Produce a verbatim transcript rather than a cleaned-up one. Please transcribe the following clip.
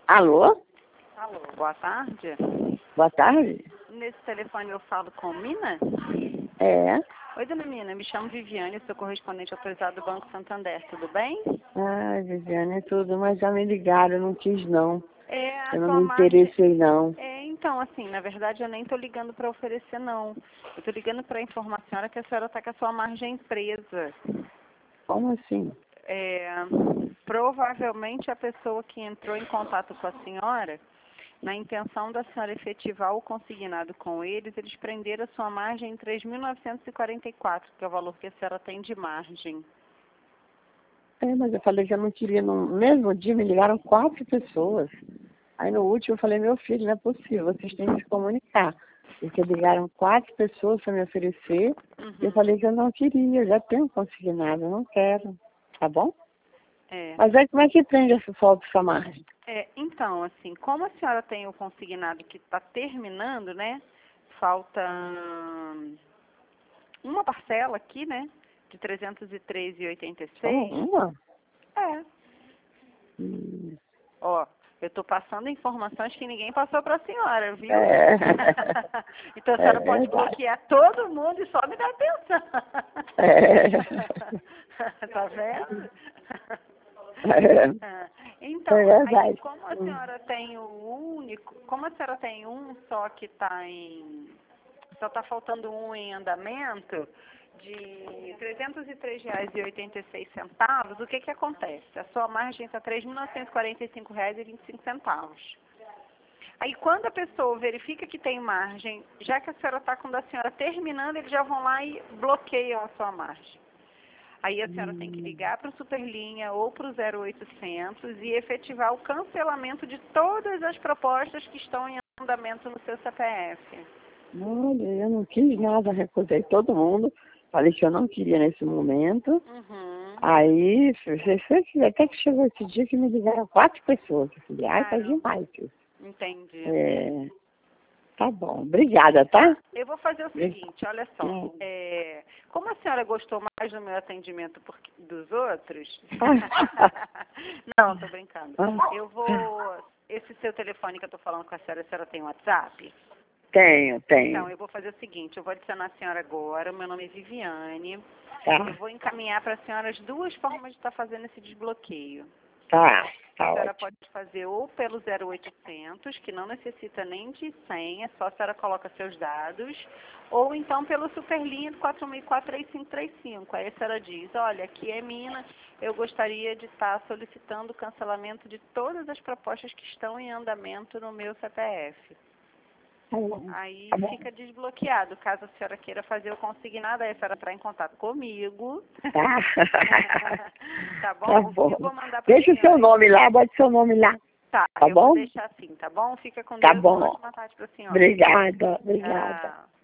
Alô? Alô, boa tarde. Boa tarde. Nesse telefone eu falo com Mina? É. Oi, dona Mina, me chamo Viviane, sou correspondente autorizado do Banco Santander, tudo bem? Ai, Viviane, é tudo, mas já me ligaram, eu não quis não. É, a Eu não sua me margem... interessei não. É, então, assim, na verdade eu nem estou ligando para oferecer, não. Eu estou ligando para informar a senhora que a senhora está com a sua margem presa. Como assim? É, provavelmente a pessoa que entrou em contato com a senhora, na intenção da senhora efetivar o consignado com eles, eles prenderam a sua margem em três mil novecentos e quarenta e quatro, que é o valor que a senhora tem de margem. É, mas eu falei que eu não queria, no mesmo dia me ligaram quatro pessoas. Aí no último eu falei, meu filho, não é possível, vocês têm que se comunicar. Porque ligaram quatro pessoas para me oferecer, Uhum. e eu falei que eu não queria, eu já tenho consignado, eu não quero. Tá bom? É. Mas aí como é que prende essa falta essa margem? É, então, assim, como a senhora tem o consignado que está terminando, né? Falta hum, uma parcela aqui, né? De trezentos e três reais e oitenta e Só seis. uma? É. Hum. Ó, eu estou passando informações que ninguém passou para a senhora, viu? É. Então a É senhora pode verdade. bloquear todo mundo e só me dar atenção. É. Tá vendo? É. Ah, É então, aí verdade. como a Hum. senhora tem o único, como a senhora tem um só que está em, só está faltando um em andamento, de trezentos e três reais e oitenta e seis centavos, o que que acontece? A sua margem está três mil novecentos e quarenta e cinco reais e vinte e cinco centavos. Aí quando a pessoa verifica que tem margem, já que a senhora está com a da senhora terminando, eles já vão lá e bloqueiam a sua margem. Aí a senhora tem que ligar para o Superlinha ou para o zero oitocentos e efetivar o cancelamento de todas as propostas que estão em andamento no seu C P F. Olha, eu não quis nada, recusei todo mundo. Falei que eu não queria nesse momento. Uhum. Aí, você fez- até que chegou esse dia que me ligaram quatro pessoas. Eu falei, ai, tá Caramba. demais isso. Entendi. É, tá bom, obrigada, tá? Eu vou fazer o seguinte, olha só. Hum. É, como a senhora gostou mais do meu atendimento por- dos outros... Não, tô brincando. Eu vou... Esse seu telefone que eu tô falando com a senhora, a senhora tem WhatsApp? Tenho, tenho. Então, eu vou fazer o seguinte, eu vou adicionar a senhora agora, o meu nome é Viviane. Tá, Eu vou encaminhar para a senhora as duas formas de estar fazendo esse desbloqueio. tá, tá A senhora ótimo. pode fazer ou pelo zero oitocentos, que não necessita nem de senha, só a senhora coloca seus dados, ou então pelo Superlinha do quatro seis quatro, três cinco três cinco. Aí a senhora diz, olha, aqui é Mina, eu gostaria de estar solicitando o cancelamento de todas as propostas que estão em andamento no meu C P F. Tá bom, Aí tá bom. fica desbloqueado. Caso a senhora queira fazer o consignado, aí a senhora entrar em contato comigo. Tá. Tá bom? Tá bom. Eu vou mandar para a Deixa o seu senhora. nome lá, bota seu nome lá. Tá, Tá eu vou bom? deixar assim, tá bom? Fica com Tá Deus, uma bom. ótima tarde para a senhora. Obrigada, obrigada. Tchau.